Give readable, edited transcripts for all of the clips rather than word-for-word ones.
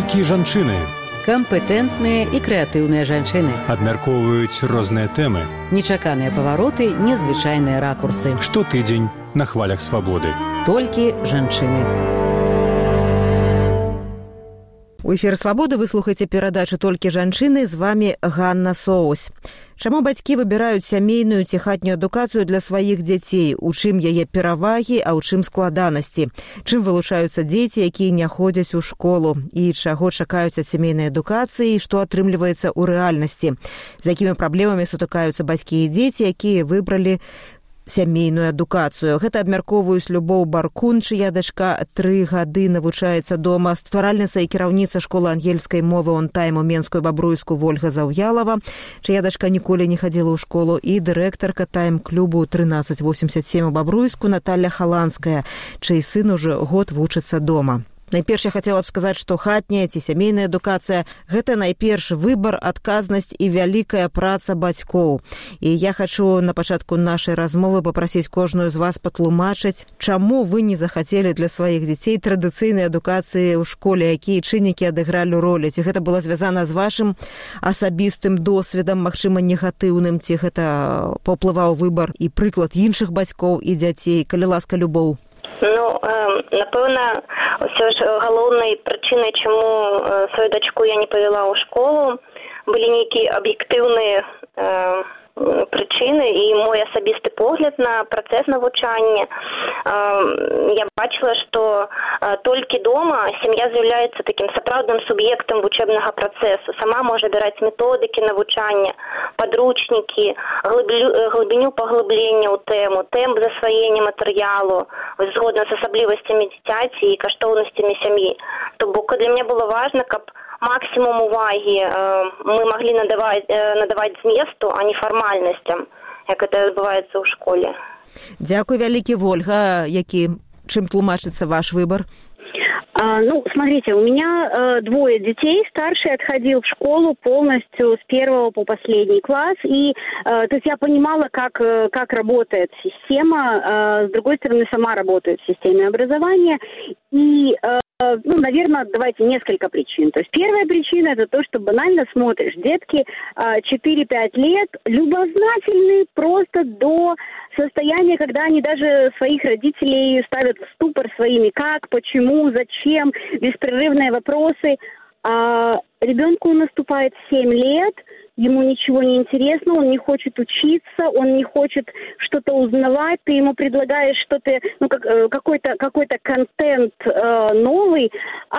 Толькі жанчыны. Кампетэнтныя і крэатыўныя жанчыны. Абмяркоўваюць розныя тэмы. Нечаканыя павароты, незвычайныя ракурсы. Штотыдзень на хвалях свабоды. Толькі жанчыны. У эфіры «Свабоды» вы слухаеце перадачу «Толькі жанчыны», з вами Ганна Соусь. Чаму бацькі выбіраюць сямейную ці хатнюю адукацыю для сваіх дзяцей? У чым яе перавагі, а ў чым складанасці? Чым вылучаюцца дзеці, якія не ходзяць у школу? І чаго чакаюць ад сямейнай адукацыі, што атрымліваецца ў рэальнасці? З якімі праблемамі сутыкаюцца бацькі і дзеці, якія выбралі сямейную адукацыю? Гэта абмяркоўваюць Любоў Баркун, чыя дачка 3 гады навучаецца дома, стваральніца і кіраўніца школы ангельскай мовы «Он-тайм» у Менскую Бабруйску Вольга Заўялава, чыя дачка ніколі не хадзіла ў школу, і дырэктарка тайм-клубу 1387 у Бабруйску Наталья Халанская, чый сын ужо год вучыцца дома. Найперш я хацела б сказаць, што хатняя ці сямейная адукацыя – гэта найперш выбар, адказнасць і вялікая праца бацькоў. І я хачу на пачатку нашай размовы папрасіць кожную з вас патлумачыць, чаму вы не захацелі для сваіх дзяцей традыцыйнай адукацыі ў школе, якія чыннікі адыгралі ролю. Ці гэта было звязана з вашым асабістым досведам, магчыма, негатыўным, ці гэта паўплываў выбар і прыклад іншых бацькоў і дзяцей? Калі ласка, Любоў. Напэўна, ўсё ж галоўнай прычынай, чаму сваю дачку я не павяла ў школу, былі нейкія аб'ектыўныя прычыны і мой асабісты погляд на працэс навучання. Я бачыла, што толькі дома сям'я з'яўляецца такім сапраўдным суб'ектам вучэбнага працэсу. Сама можа абіраць методыкі навучання, падручнікі, глыбіню паглыблення ў тэму, тэмп засваення матэрыялу, згодна з асаблівасцямі дзіцяці і каштоўнасцямі сям'і. То бок для мяне было важна, каб максимум уваги мы могли надаваць зместу, а не фармальнасцям, як это адбываецца ў школе. Дзякуй вялікі, Вольга. Чым тлумачыцца ваш выбор? Смотрите, у меня 2 детей. Старший отходил в школу полностью с 1 по последний класс. И то есть я понимала, как работает система. С другой стороны, сама работаю в системе образования. И, наверное, давайте несколько причин. То есть первая причина – это то, что банально смотришь. Детки 4-5 лет, любознательные просто до состояния, когда они даже своих родителей ставят в ступор своими «как», «почему», «зачем», беспрерывные вопросы. А ребенку наступает 7 лет, ему ничего не интересно, он не хочет учиться, он не хочет что-то узнавать, ты ему предлагаешь что-то, какой-то контент новый,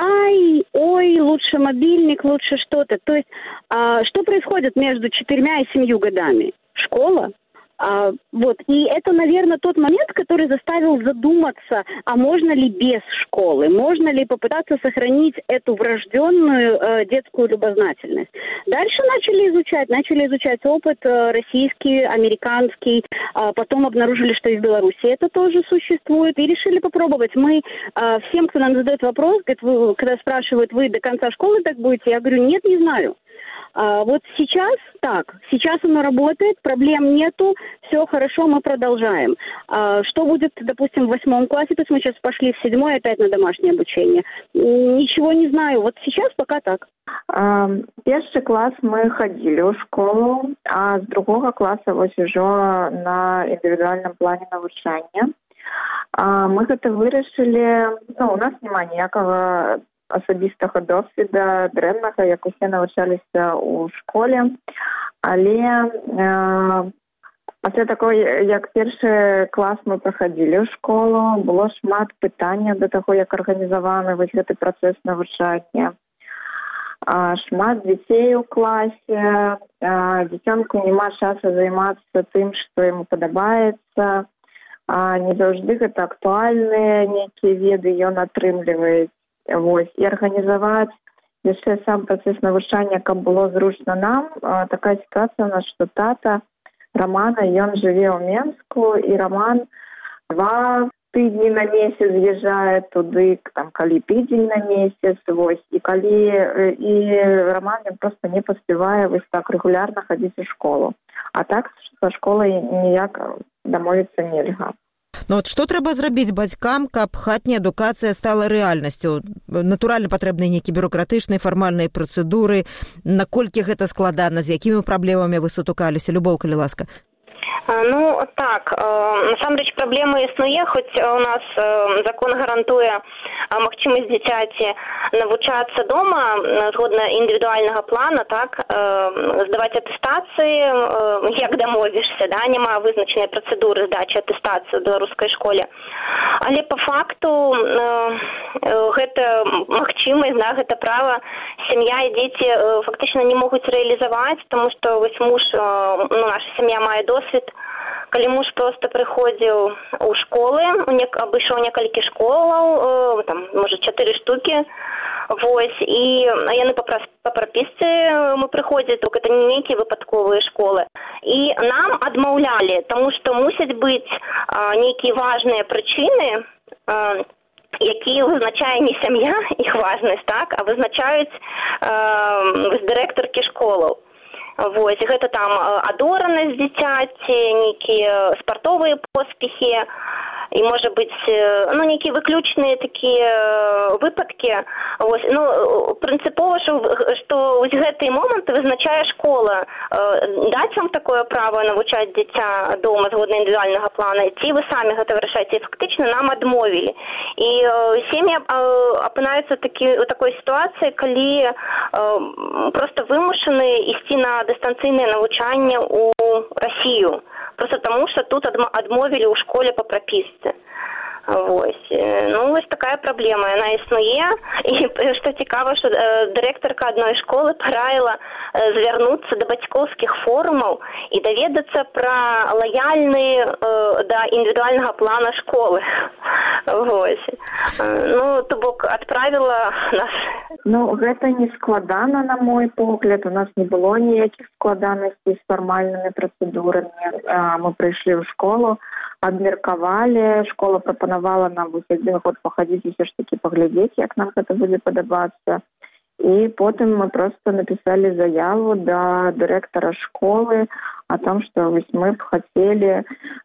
лучше мобильник, лучше что-то. То есть, что происходит между 4 и 7 годами? Школа. И это, наверное, тот момент, который заставил задуматься, а можно ли без школы, можно ли попытаться сохранить эту врожденную детскую любознательность. Дальше начали изучать опыт российский, американский, потом обнаружили, что и в Беларуси это тоже существует, и решили попробовать. Мы всем, кто нам задает вопрос, когда спрашивают, вы до конца школы так будете, я говорю, нет, не знаю. Вот сейчас так, сейчас оно работает, проблем нету, все хорошо, мы продолжаем. Что будет, допустим, в 8 классе, то есть мы сейчас пошли в 7 опять на домашнее обучение. Ничего не знаю, вот сейчас пока так. Першы клас мы ходили в школу, а с другого класса уже на индивидуальном плане навучання. Мы гэта вырашылі, у нас няма ніякага асабістага досвіда дрэннага, як усе навучаліся ў школе, але пасля такой, як першы клас мы праходзілі ў школу, было шмат пытанняў да таго, як арганізаваны гэты працэс навучання. Шмат дзяцей у класе, дзіцёнку няма часу займацца тым, што яму падабаецца, не заўжды гэта актуальныя нейкія веды ён атрымлівае. І арганізаваць яшчэ сам працэс навучання, каб было зручна нам. Такая сітуацыя у нас, што тата Романа, ён жыве ў Менску, і Роман 2 тыдні на месяц з'язджае туды, калі тыдзень на месяц, і Роман просто не паспявае так рэгулярна хадзіць у школу. А так са школай ніяк дамовіцца нельга. Ну вот што трэба зрабіць бацькам, каб хатняя адукацыя стала рэальнасцю? Натуральна патрэбныя нейкія бюрократычныя фармальныя працэдуры. Наколькі гэта складана, з якімі праблемамі вы сутыкаліся? Любоў, калі ласка. Ну, так, насамрэч праблема існуе, хоць у нас закон гарантуе магчымасць дзіцяці навучацца дома згодна індывідуальнага плана, так, здаваць атэстацыі, як дамовішся, да, няма вызначанай працэдуры здачы атэстацыі ў беларускай школе. Але па факту гэта магчымасць, да, гэта права сям'я і дзеці фактычна не могуць рэалізаваць, таму што вось муж, наша сям'я мае досвед, калі муж проста прыходзіў у школы, абышоў некалькі школаў, там, можа, 4 штукі, вось, і яны па прапісцы мы прыходзілі, толькі гэта не нейкія выпадковыя школы. І нам адмаўлялі, таму што мусяць быць нейкія важныя прычыны, якія вызначае не сям'я, іх важнасць, так, а вызначаюць дырэктаркі школаў. Вось, гэта там адоранасць дзіцяці, нейкія спартовыя поспехі, і, можа быць, ну, нейкія выключныя такія выпадкі. Вось, ну, прынцыпова, што вось гэты момант вызначае школа. Даць вам такое право навучаць дзіця дома згодна індывідуальнага плана, ці вы самі гэта вырашаеце. І фактычна нам адмовілі. І сем'і апынаюцца ў такой сітуацыі, калі проста вымушаны ісці на дыстанцыйнае навучанне ў Расію. Просто таму, што тут адмовілі ў школе па прапісцы. Вось. Ну, вось такая праблема, яна існуе. І што цікава, што дырэктарка адной школы параіла звярнуцца да бацькоўскіх форумаў і даведацца пра лаяльны да індывідуальнага плана школы. Вось. Ну, то бок, адправіла нас. Ну, гэта не складана, на мой погляд. У нас не было ніякіх складанасцей з фармальнымі працэдурамі. Мы прыйшлі ў школу, абмеркавалі, школа прапанавала нам вось адзін год пахадзіць і ўсё ж такі паглядзець, як нам гэта будзе падабацца. І потым мы проста напісалі заяву да дырэктара школы о том, што вось мы б хацелі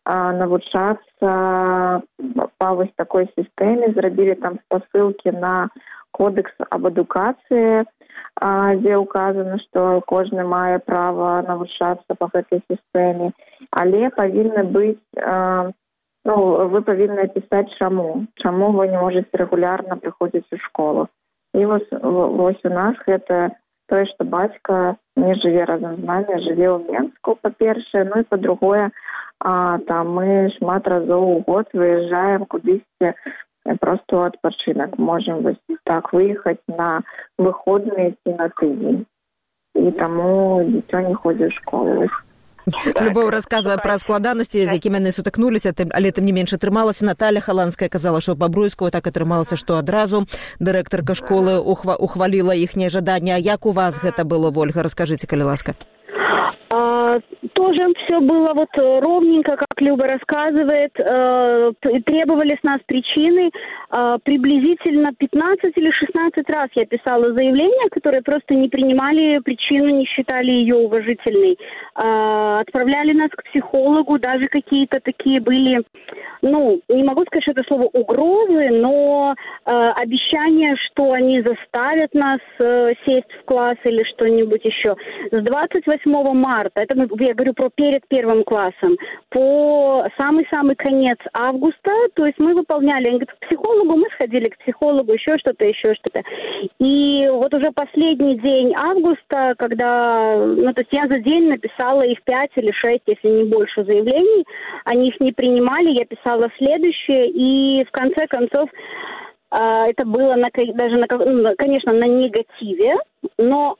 навучацца па вось такой сістэме, зрабілі там спасылкі на кодекс об адукацыі, дзе указана, што кожны мае права навучацца па гэтай сістэме, але павінны быць, ну, вы павінны апісаць чаму вы не можаце рэгулярна прыходзіць у школу. І вось у нас гэта тое, што бацька не жыве разам з намі, жыве ў Менску, па-першае, ну і па-другое, там мы шмат разоў у год выязджаем кудысьці просто ў адпачынак. Можам вось так выехаць на выходныя ці на тыдзень. І таму дзіцё не ходзіць у школу. Любоў расказвае пра складанасці, з якімі яны сутыкнуліся, але тым не менш атрымалася. Наталя Халанская казала, што па-бруйску так атрымалася, што адразу дырэктарка школы ухваліла іхняе жаданне. А як у вас гэта было, Ольга? Раскажыце, калі ласка. Тоже все было вот ровненько, как Люба рассказывает. Требовали с нас причины. Приблизительно 15 или 16 раз я писала заявления, которые просто не принимали причину, не считали ее уважительной. Отправляли нас к психологу, даже какие-то такие были, ну, не могу сказать, что это слово угрозы, но обещания, что они заставят нас сесть в класс или что-нибудь еще. С 28 марта, это я говорю про перед первым классом, по самый-самый конец августа, то есть мы выполняли, они говорят, к психологу, мы сходили к психологу, еще что-то. И вот уже последний день августа, когда, ну, то есть я за день написала их 5 или 6, если не больше заявлений, они их не принимали, я писала следующее, и в конце концов это было конечно, на негативе, но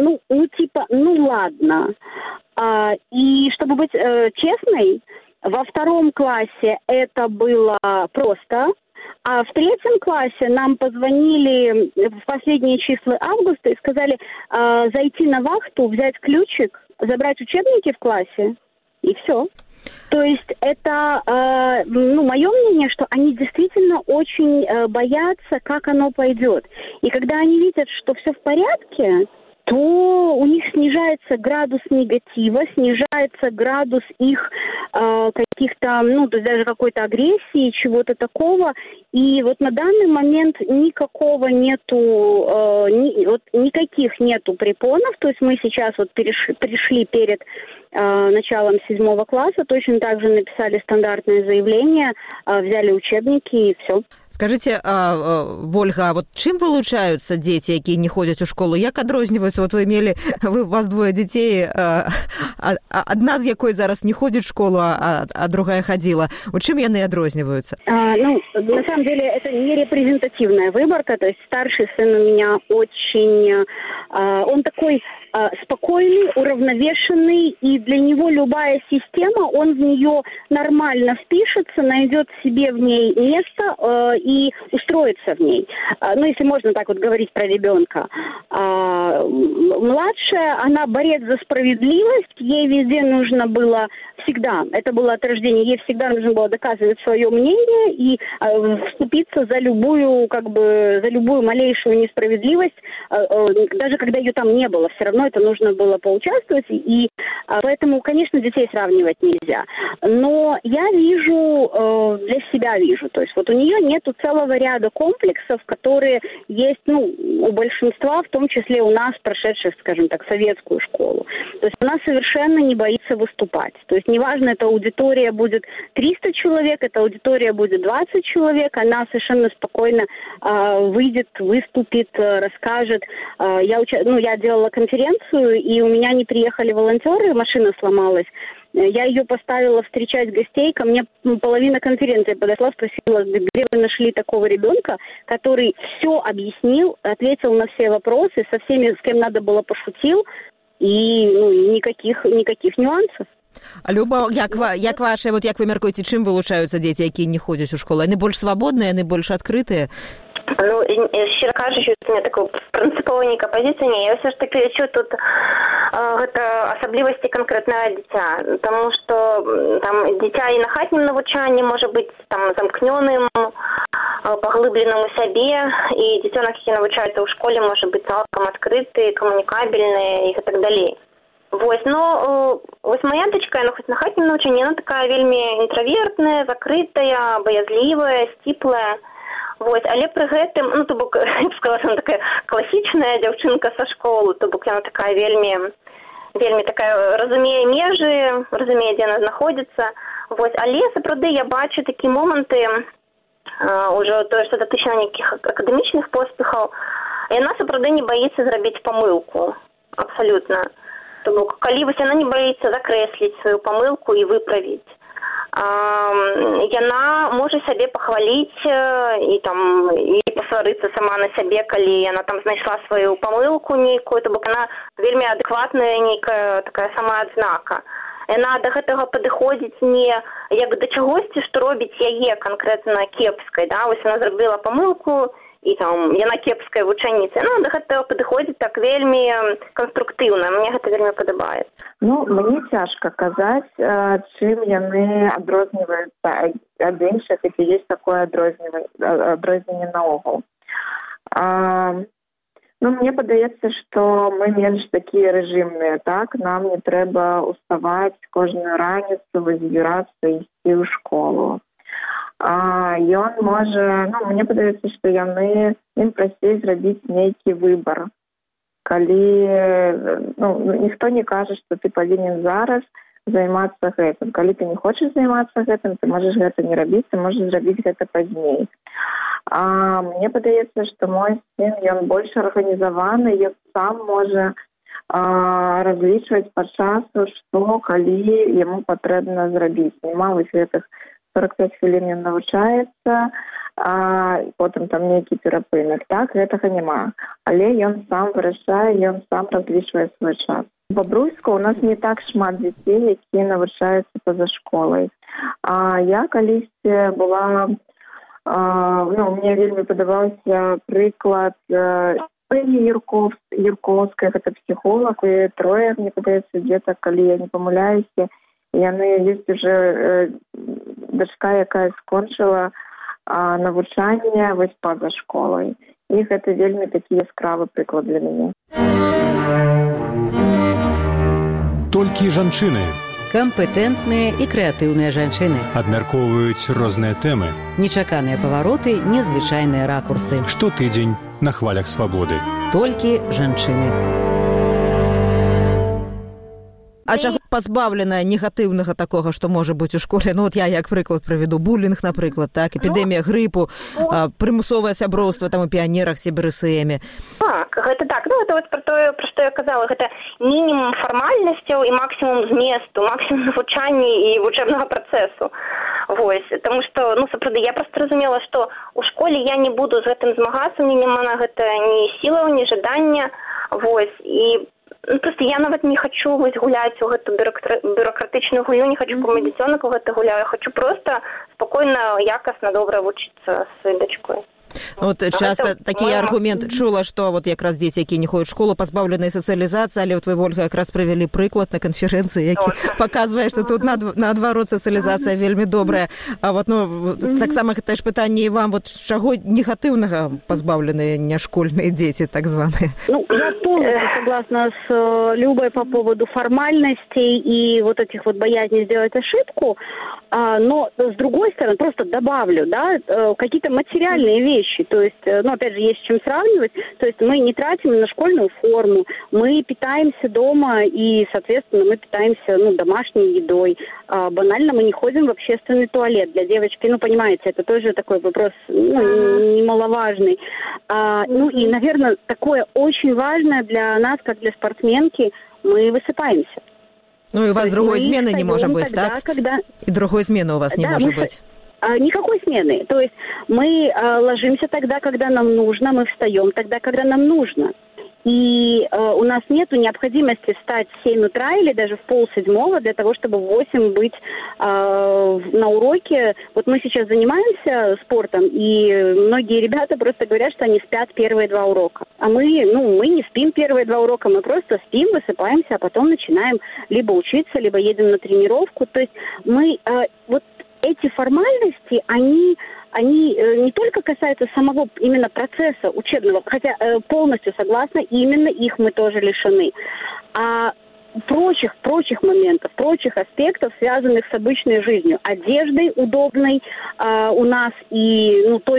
ладно. И чтобы быть честной, во 2 классе это было просто, а в 3 классе нам позвонили в последние числа августа и сказали зайти на вахту, взять ключик, забрать учебники в классе, и все. То есть это, мое мнение, что они действительно очень боятся, как оно пойдет. И когда они видят, что все в порядке, то у них снижается градус негатива, снижается градус их каких-то, то есть даже какой-то агрессии, чего-то такого. И вот на данный момент никакого нету, никаких нету препонов. То есть мы сейчас вот пришли перед началом 7 класса, точно так же написали стандартное заявление, взяли учебники и все. Скажите, Вольга, а вот чым вылучаюцца дзеці, якія не ходзяць у школу? Як адрозніваюцца? Вот у вас двое дзяцей, адна з якой зараз не ходзіць в школу, а другая ходила. У чым яны адрозніваюцца? На самом деле это не репрезентативная выборка, то есть старший сын у меня очень, он такой спокойный, уравновешенный, и для него любая система, он в нее нормально впишется, найдет себе в ней место и устроится в ней. Если можно так вот говорить про ребенка. Младшая, она борец за справедливость, ей везде нужно было всегда, это было от рождения, ей всегда нужно было доказывать свое мнение и вступиться за любую малейшую несправедливость, даже когда ее там не было, все равно это нужно было поучаствовать, и поэтому, конечно, детей сравнивать нельзя. Но я для себя вижу, то есть вот у нее нету целого ряда комплексов, которые есть, у большинства, в том числе у нас, прошедших, скажем так, советскую школу. То есть она совершенно не боится выступать. То есть неважно, эта аудитория будет 300 человек, эта аудитория будет 20 человек, она совершенно спокойно выйдет, выступит, расскажет. Я делала конференцию, и у меня не приехали волонтеры, машина сломалась. Я ее поставила встречать гостей, ко мне половина конференции подошла, спросила, где вы нашли такого ребенка, который все объяснил, ответил на все вопросы, со всеми, с кем надо было, пошутил, и никаких нюансов. А Люба, як вы мяркуеце, чым вылучаюцца дзеці, якія не ходзяць у школу? Яны больш свабодныя, яны больш адкрытыя? Щиро кажучи, у меня такой принциповой нейкай позиции не. Я все ж таки лічу тут гэта асаблівасці конкретного дитя, потому что там дитя и на хатнім навучанні може бути там замкнёным, поглыбленным у сябе, и дзіцёнак, які навучаецца ў школе, може бути цалкам адкрыты, камунікабельны і так далей. Вось моя дочка, яна хоць на хатнім навучанні, яна такая вельмі інтравертная, закрытая, боязлівая, сціплая. Але пры гэтым, то бок, я б сказала, она такая класічная дзяўчынка са школы, то бок яна такая вельмі такая разумее межы, разумее, дзе яна знаходзіцца. Але сапраўды я бачу такі моманты, ўжо тое, што датычна нейкіх акадэмічных поспехаў, яна сапраўды не баіцца зрабіць памылку, абсалютна. То бок, калі вось яна не баіцца закрэсліць сваю памылку і выправіць, яна можа сябе пахваліць і пасварыцца сама на сябе, калі яна там знайшла сваю памылку нейкую, то бок яна вельмі адэкватная нейкая такая самаадзнака. Яна да гэтага падыходзіць не як да чагосьці, што робіць яе канкрэтна кепскай, вось яна зрабіла памылку, і яна кепская вучаніца. Яна да гэтага падыходзіць так вельмі канструктыўна. Мне гэта вельмі падабаецца. Мне цяжка казаць, чым яны адрозніваюцца ад іншых, і ці ёсць такое адрозненне наогул. Мне падаецца, што мы менш такія рэжымныя, так? Нам не трэба ўставаць кожную раніцу, збірацца і ісці ў школу. Ён можа, мне падаецца, што ім прасцей зрабіць нейкі выбар. Калі, ніхто не кажа, што ты павінен зараз займацца гэтым. Калі ты не хочаш займацца гэтым, ты можаш гэта не рабіць, ты можаш зрабіць гэта пазней. Мне падаецца, што мой сын, ён больш арганізаваны, ён сам можа разлічваць па часу, што калі яму патрэбна зрабіць. Нема вось гэтых 45 хвілін ён навучаецца, потым там нейкі перапынак. Так, гэтага няма. Але ён сам вырашае, ён сам разлічвае свой час. У Бабруйску у нас не так шмат дзяцей, якія навучаюцца па-за школай. Я калісьці была, мне вельмі падабаўся прыклад Пэні Юрковскай, гэта псіхолог, і трое, мне падаецца, дзетак, калі я не памыляюся, яны ёсць уже дачка, якая скончыла навучанне вось па-за школай. І гэта вельмі такі яскравы прыклад для мяне. Толькі жанчыны. Кампетэнтныя і крэатыўныя жанчыны. Абмяркоўваюць розныя тэмы. Нечаканыя павароты, незвычайныя ракурсы. Штотыдзень на хвалях свабоды. Толькі жанчыны. А чаго пазбаўлена негатыўнага такога, што можа быць у школе? Ну, от я, як прыклад, правяду булінг, напрыклад, так, эпідэмія грыпу, прымусовае сяброўства там у піянерах, СБРСМ. Так, гэта так. Ну, гэта вот про тое, пра што я казала, гэта мінімум фармальнасцяў і максімум зместу, максімум навучання і вучэбнага працэсу. Вось, таму што, ну, сапраўды, я проста разумела, што у школе я не буду з гэтым змагацца, мне няма на гэта ні сілаў, ні жадання, вось, і ну, просто я нават не хочу вось гуляць у гэту бюрократычную гульню, не хочу помыць дзіцёнак у гэта гуляю, хочу просто спакойна, якасна, добра вучыцца з сваёй дачкой. Вот часто такие аргументы чула, что вот якраз дети, які не ходят в школу, позбавленные социализации, але вот вы, Ольга, якраз провели приклад на конференции, які показывае, что тут наадварот социализация вельмі добрая. А вот, ну, так само это ж пытанне і вам, вот чаго негативного позбавленные нешкольные дети, так званые? Ну, я полностью согласна с Любой по поводу формальностей и вот этих вот боязней сделать ошибку, но с другой стороны, просто добавлю, да, какие-то материальные вещи. То есть, ну, опять же, есть с чем сравнивать. То есть мы не тратим на школьную форму, мы питаемся дома и, соответственно, мы питаемся, ну, домашней едой. Банально мы не ходим в общественный туалет. Для девочки, ну, понимаете, это тоже такой вопрос, ну, немаловажный. Ну, и, наверное, такое очень важное для нас, как для спортсменки, мы высыпаемся. Ну, и у вас другой смены не может быть, тогда, так? Когда... И другой смены у вас не может быть. Никакой смены. То есть мы ложимся тогда, когда нам нужно, мы встаем тогда, когда нам нужно. И у нас нет необходимости встать в 7 утра или даже в 6:30 для того, чтобы в 8 быть на уроке. Вот мы сейчас занимаемся спортом, и многие ребята просто говорят, что они спят первые 2 урока. А мы не спим первые 2 урока, мы просто спим, высыпаемся, а потом начинаем либо учиться, либо едем на тренировку. То есть мы вот эти формальности, они не только касаются самого именно процесса учебного, хотя полностью согласна, именно их мы тоже лишены, а прочих моментов, прочих аспектов, связанных с обычной жизнью, одеждой удобной у нас и той,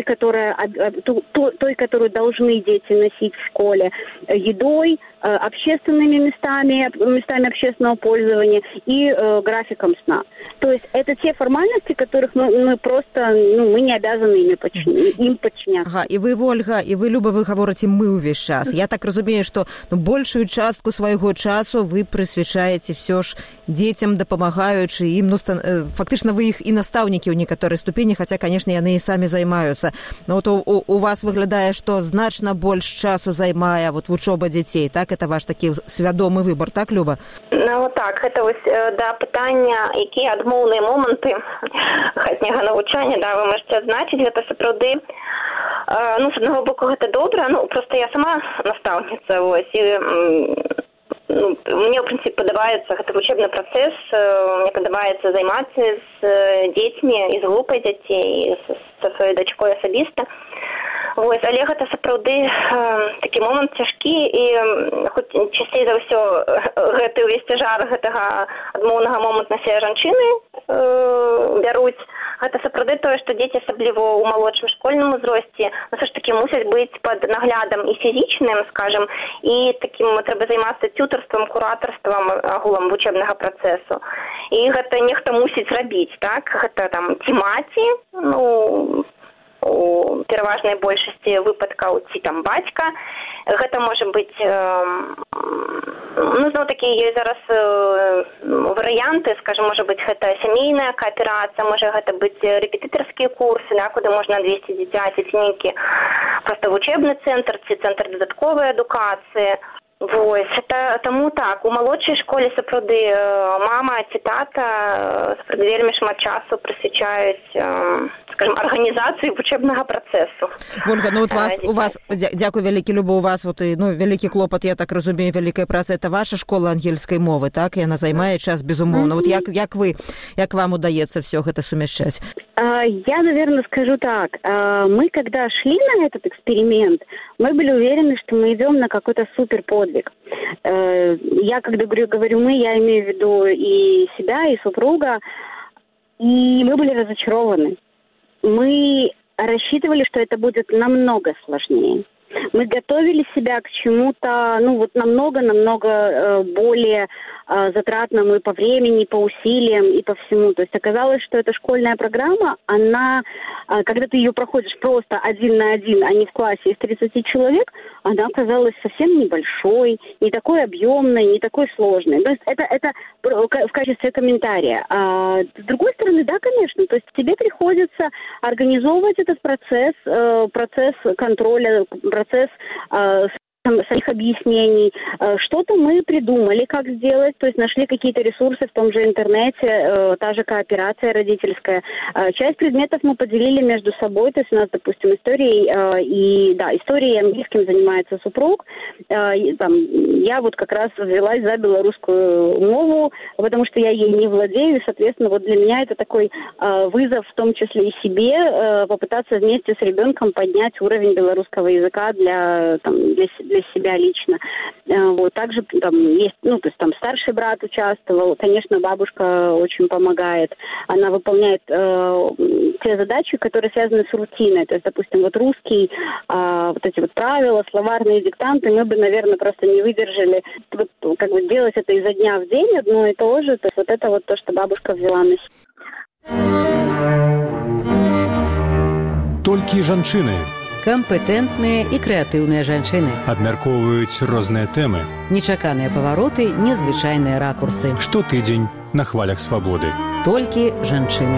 которую должны дети носить в школе, едой, общественными местами общественного пользования и графиком сна. То есть это те формальности, которых мы просто, мы не обязаны им подчиняться. Ага, і ви, Ольга, і ви, Люба, ви говорите «ми» увесь час. Я так розумію, що большую частку свайго часу ви присвячаєте все ж детям, допомагаючи їм, фактично ви їх і наставники у некоторой ступені, хоча, конечно, яны і самі займаються. Но от у вас виглядає, що значно більше часу займає вот вучоба дітей, так? Это ваш такий свідомий вибір, так, Люба? Ну, так, це ось, да, питання, які адмоўныя моманты хатняга навучання, да, ви можете адзначыць, гэта сапраўды, ну, з аднаго боку, гэта добра, ну, просто я сама настаўніца, ось, і, ну, мне, в принципе, падабаецца гэты вучебны працэс, мне падабаецца займацца з дзецьмі і з групай дзяцей, са сваёй дачкой асабіста. Вось, але гэта сапраўды такі момант цяжкі, і хоць часцей за ўсё гэты ўвесь цяжар гэтага адмоўнага моманту на сябе жанчыны бяруць, гэта сапраўды тое, што дзеці, асабліва ў малодшым школьным узросце, ўсё ж такі мусяць быць пад наглядам і фізічным, скажам, і такім трэба займацца цютарствам, куратарствам агулам вучебнага працэсу. І гэта нехта мусіць рабіць, так? Гэта там ці маці, ну, у пераважнай большасці выпадкаў ці там бацька. Гэта можа быць, ну, зноў такі ёсць зараз варыянты, скажем, можа быць гэта сямейная кааперацыя, можа гэта быць рэпетытарскія курсы, да, куды можна адвесці дзіцяці, ці нейкі проста вучэбны цэнтр, ці цэнтр дадатковай адукацыі. Вось, таму так, у малодшай школе сапраўды мама ці тата сапраўды вельмі шмат часу прысвячаюць, скажем, арганізацыі вучэбнага працэсу. Ольга, ну у вас, дзякуй вялікі, Люба, у вас вот, ну, вялікі клопат, я так разумею, вялікая праца, это ваша школа ангельскай мовы, так? Яна займае час, безумоўна. Вот як вам удаецца все гэта сумяшчаць? Я, наверное, скажу так. Мы, когда шли на этот эксперимент, мы были уверены, что мы идем на какой-то суперподвиг. Я, когда говорю мы, я имею в виду и себя, и супруга. И мы были разочарованы. Мы рассчитывали, что это будет намного сложнее. Мы готовили себя к чему-то, намного более затратному и по времени, и по усилиям, и по всему. То есть оказалось, что эта школьная программа, она, когда ты ее проходишь просто 1 на 1, а не в классе из 30 человек, она оказалась совсем небольшой, не такой объемной, не такой сложной. То есть это в качестве комментария. А с другой стороны, да, конечно, то есть тебе приходится организовывать этот процесс контроля, процесс самих объяснений. Что-то мы придумали, как сделать, то есть нашли какие-то ресурсы в том же интернете, та же кооперация родительская. Часть предметов мы поделили между собой, то есть у нас, допустим, историей и английским занимается супруг. Я вот как раз взялась за белорусскую мову, потому что я ей не владею, и, соответственно, вот для меня это такой вызов, в том числе и себе, попытаться вместе с ребенком поднять уровень белорусского языка для себя лично. Вот. Также там есть, старший брат участвовал. Конечно, бабушка очень помогает. Она выполняет те задачи, которые связаны с рутиной. То есть, допустим, вот русский, вот эти вот правила, словарные диктанты, мы бы, наверное, просто не выдержали делать это изо дня в день одно и то же. То есть вот это вот то, что бабушка взяла на себя. Толькі жанчыны Кампетэнтныя і крэатыўныя жанчыны. абмяркоўваюць розныя тэмы. Нечаканыя павароты, незвычайныя ракурсы. Штотыдзень на хвалях свабоды. Толькі жанчыны.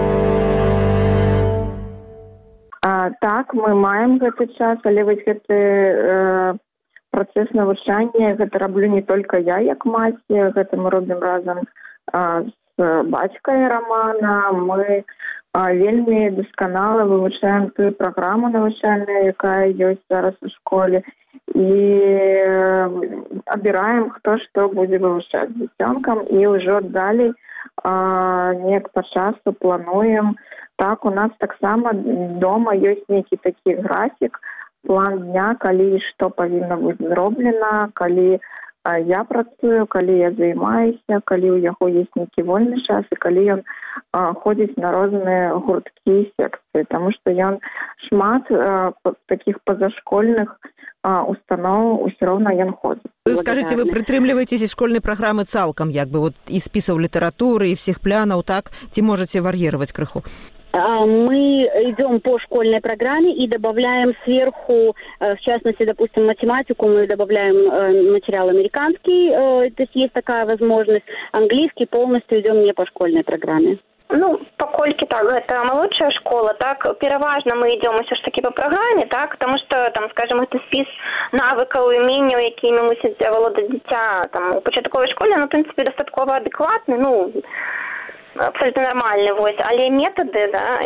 Так, мы маем гэты час, але вось гэты працэс навучання, гэта раблю не толькі я, як маці, гэта мы робім разам з бацькай Романа. Мы вельмі дасканала вывучаем тую праграму навучальную, якая ёсць зараз у школе, і абіраем, хто што будзе вывучаць з дзіцёнкам, і ўжо далей неяк па часу плануем. Так, у нас таксама дома ёсць нейкі такі графік, план дня, калі і што павінна быць зроблена, калі я працую, калі я займаюся, калі ў яго ёсць нейкі вольны час і калі ён ходзіць на розныя гурткі і секцыі, таму што ён шмат такіх пазашкольных устаноў усё роўна ён ходзіць. Вы скажите, вы прытрымліваецеся школьнай праграмы цалкам, як бы вот і спісаў літаратуры, і всіх планаў, так? Ці можаце вар'іраваць крыху? Мы идем по школьной программе и добавляем сверху, в частности, допустим, математику, мы добавляем материал американский, то есть такая возможность. Английский полностью идем не по школьной программе. Паколькі так, гэта малодшая школа, так, пераважна мы ідём усё ж такі па праграме, так, потому что, там, скажем, это спіс навыкаў і уменняў, якімі мусіць валодаць дзіця, там, у пачатковай школе, в прынцыпе, дастаткова адэкватны, абсолютно нормальны, вось, але метады,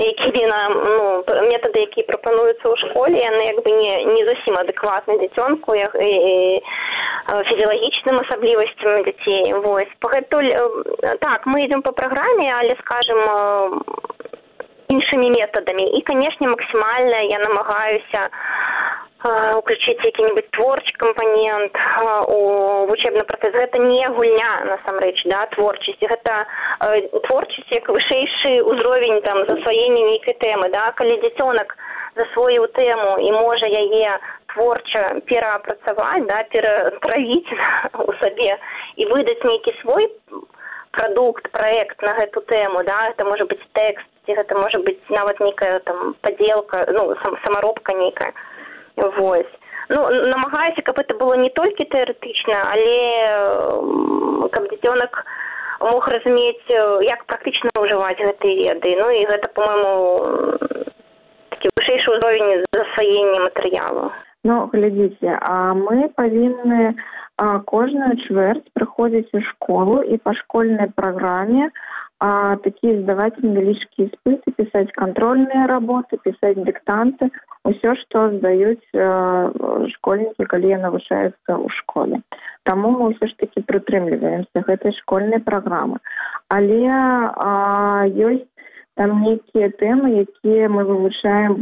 які прапануюцца ў школе, яны як бы не зусім адэкватны дзіцёнку і фізіялагічным асаблівасцям дзяцей. Вось. Пагатуль, так, мы ідзем па праграме, але, скажем, іншымі метадамі. І, канешне, максімальна я намагаюся уключить який-нибудь творчий компонент у вучебный процесс. Гэта не гульня, насамрэч, да, творчасць. Гэта творчасць як вышэйшы ўзровень там засваення нейкай тэмы, да, калі дзіцёнак засвоіў тэму і можа яе творча пераапрацаваць, да, ператравіць у сабе і выдаць нейкі свой продукт, проект на гэту тэму, да, это можа быць тэкст, гэта можа быць нават нейкая там падзелка, самаробка нейкая. Вось. Намагаюся, каб это было не толькі тэарэтычна, але каб дзіцёнак мог разумець, як практычна ўжываць гэтыя веды. І гэта, по-моему, такі вышэйшы ўзровень засваення матэрыялу. Глядзіце, мы павінны кожную чвэрць прыходзіць у школу і па школьнай праграме такие здаваць невялічкія іспыты, пісаць кантрольныя работы, пісаць дыктанты, усё, што здаюць школьнікі, калі навучаюцца ў школе. Таму мы ўсё ж такі прытрымліваемся гэтай школьнай праграмы. Але ёсць там нейкія тэмы, якія мы вывучаем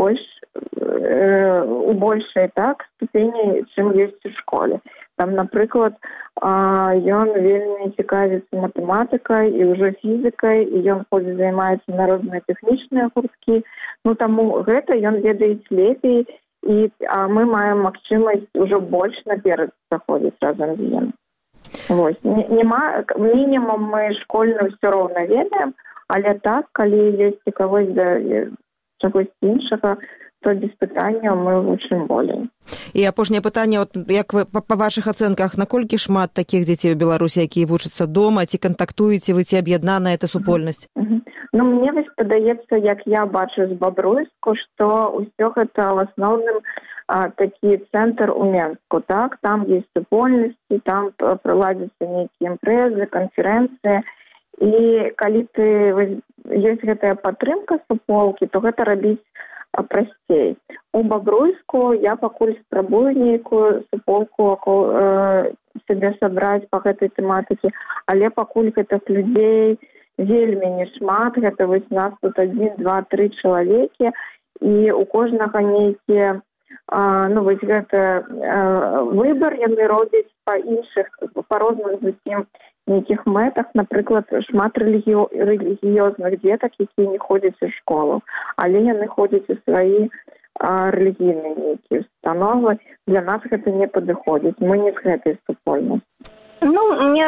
у большай так ступені, чым ёсць у школе. Там, напрыклад, ён вельмі цікавіцца матэматыкай і ўжо фізікай, і ён ходзіць займаецца на розныя тэхнічныя гурткі. Ну, таму гэта ён ведае лепей, а мы маем магчымасць ужо больш наперад заходзіць разам з ім. Вось. Мінімум мы школьную ўсё роўна ведаем, але так, калі ёсць цікавасць да чагось іншага, то без пытання мы вучым болей. І апошняе пытанне, як вы па вашых ацэнках, наколькі шмат такіх дзяцей у Беларусі, якія вучацца дома, ці кантактуеце вы, ці аб'яднаная эта супольнасць? Ну, мне вось падаецца, як я бачу з Бабруйску, што ўсё гэта ў асноўным такі цэнтр у Менску, так? Там ёсць супольнасці, там праладзяцца нейкія імпрэзы, канферэнцыі, і калі ёсць гэтая падтрымка суполкі, то гэта рабіць прасцей. У Бабруйску я пакуль спрабую нейкую суполку сабе сабраць па гэтай тэматыцы, але пакуль гэтых людзей вельмі не шмат, гэта вось нас тут 1, 2, 3 чалавекі, і у кожнага нейкія, ну вось гэта выбар яны робяць па іншых, па розных зусім нейкіх мэтах, напрыклад, шмат рэлігіёзных дзетак, якія не ходзяць у школу, але яны ходзяць у свае рэлігійныя нейкія установы. Для нас гэта не падыходзіць, мы не з гэтай супольнасці. Ну,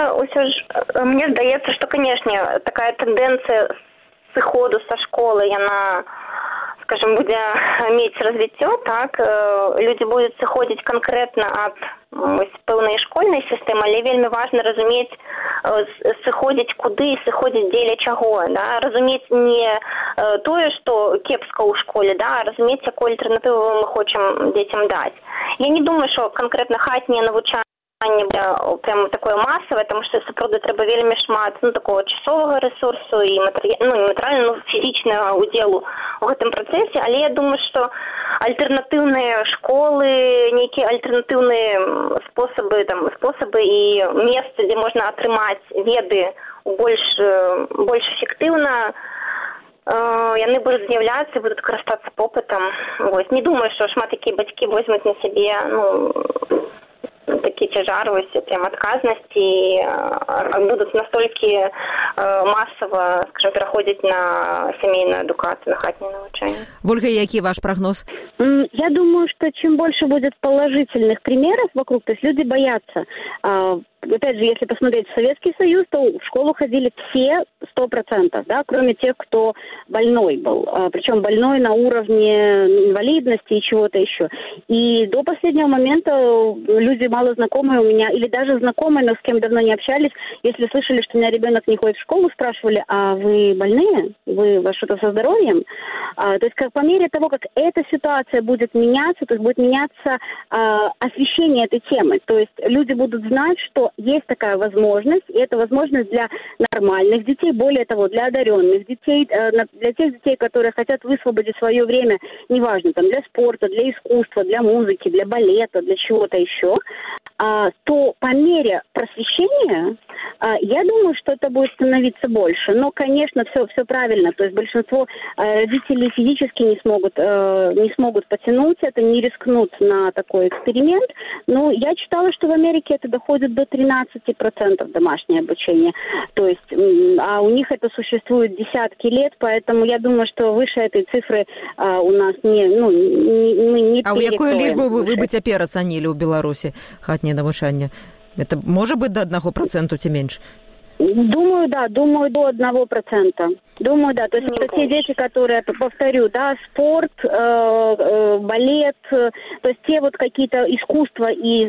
мне здаецца, што, канешне, такая тэндэнцыя сыходу са школы, яна, скажем, будзе мець развіццё, так, людзі будуць сыходзіць канкрэтна ад пэўнай школьнай сістэмы, але вельмі важна разумець, сыходзіць куды і сыходзіць дзеля чаго, да, разумець не тое, што кепска ў школе, да, а разумець, якую альтэрнатыву мы хочам дзецям даць. Я не думаю, што канкрэтна хатняе навучанне прямо такое масавае, тому што сапраўды трэба вельмі шмат такого часовага рэсурсу і матэрыяльна, фізічнага удзелу у гэтым працэсе, але я думаю, што альтэрнатыўныя школы, нейкія альтэрнатыўныя спосабы і месцы, дзе можна атрымаць веды больш эфектыўна, яны будуць з'яўляцца і будуць карыстацца попытам. Не думаю, што шмат якія бацькі возьмуць на сябе, такі цяжар, прям адказнасці, будуць настолькі масава, скажем, пераходзіць на сямейную адукацию, на хатнее навучанне. Ольга, які ваш прогноз? Я думаю, что чем больше будет положительных примеров вокруг, то есть люди боятся. Опять же, если посмотреть Советский Союз, то в школу ходили все 100%, да, кроме тех, кто больной был. Причем больной на уровне инвалидности и чего-то еще. И до последнего момента люди мало знакомые у меня, или даже знакомые, но с кем давно не общались, если слышали, что у меня ребенок не ходит в школу, спрашивали, а вы больные? У вас что-то со здоровьем? То есть как по мере того, как эта ситуация будет меняться, то есть будет меняться освещение этой темы. То есть люди будут знать, что есть такая возможность, и это возможность для нормальных детей, более того, для одаренных детей, для тех детей, которые хотят высвободить свое время, неважно, там, для спорта, для искусства, для музыки, для балета, для чего-то еще, то по мере просвещения, я думаю, что это будет становиться больше. Но, конечно, все правильно. То есть большинство родителей физически не смогут потянуть это, не рискнут на такой эксперимент. Но я читала, что в Америке это доходит до 13% домашнее обучение. То есть, а у них это существует десятки лет, поэтому я думаю, что выше этой цифры у нас не перекроем. А у якой лічбы вы бы цяпер ацанілі ў Беларусі хатняе навучанне? Это может быть до 1% ці меньше? Думаю, да, до 1%. Думаю, да. То есть это те дети, которые, повторю, да, спорт, балет, то есть те вот какие-то искусства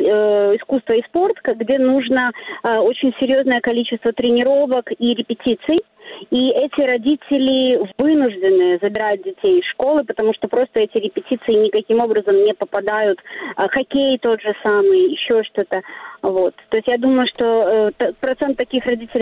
и спорт, где нужно очень серьезное количество тренировок и репетиций. И эти родители вынуждены забирать детей из школы, потому что просто эти репетиции никаким образом не попадают. Хоккей тот же самый, еще что-то. Вот. То есть я думаю, что процент таких родителей